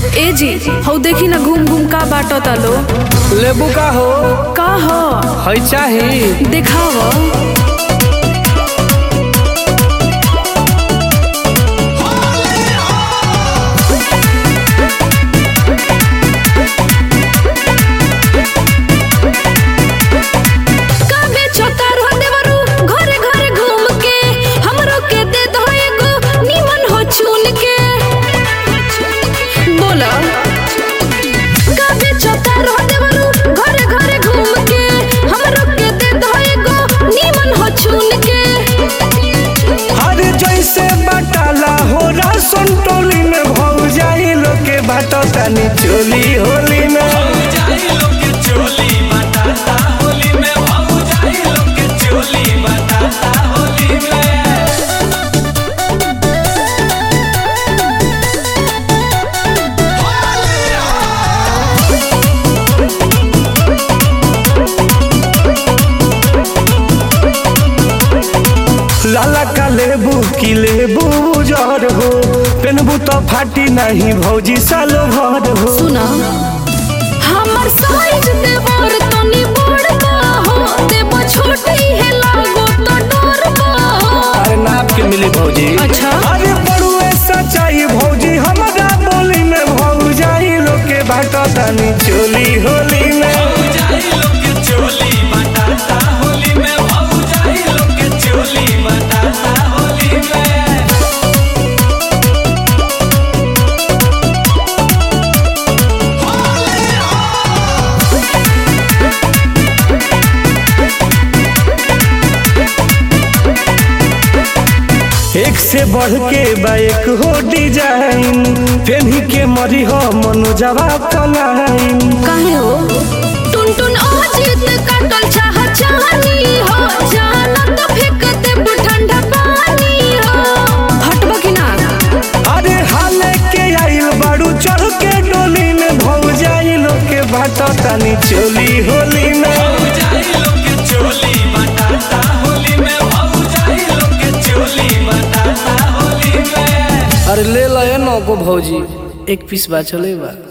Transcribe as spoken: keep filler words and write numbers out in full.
ए जी हौ देखी ना घूम घूम का बाटो तालो लेबू का हो का हो है चाही दिखाव टोली में भौ जाई लोग के बाटो तानी चोली होली में लाला का लेबू की लेबू जर हो पेनबू तो फाटी नहीं भौजी सालो भर हो सुना हमर साइज देवर तनी बड़का हो देबो छोटी है लागो तो डरबा अरे नाप के मिली भौजी अच्छा अरे बड़ुए सच्चाई भौजी हमरा बोली में भौ जाई लोग के बाटो तानी चोली होली में एक से बढ़ के बाइक हो डिजाइन फेनी के मरी हो मनु जवाब कलाइन काहे हो टुन टुन अजीत कटल चाह चाहनी हो जाना तो फेंक दे ठंडा पानी हो हटबा कि ना अरे हाले के आइल बाड़ू चढ़ के डोली में भौ जाई लोग के बाटो तानी चोली होली में अरे ले लो ये नौ को भौजी एक पीस बा चले बा।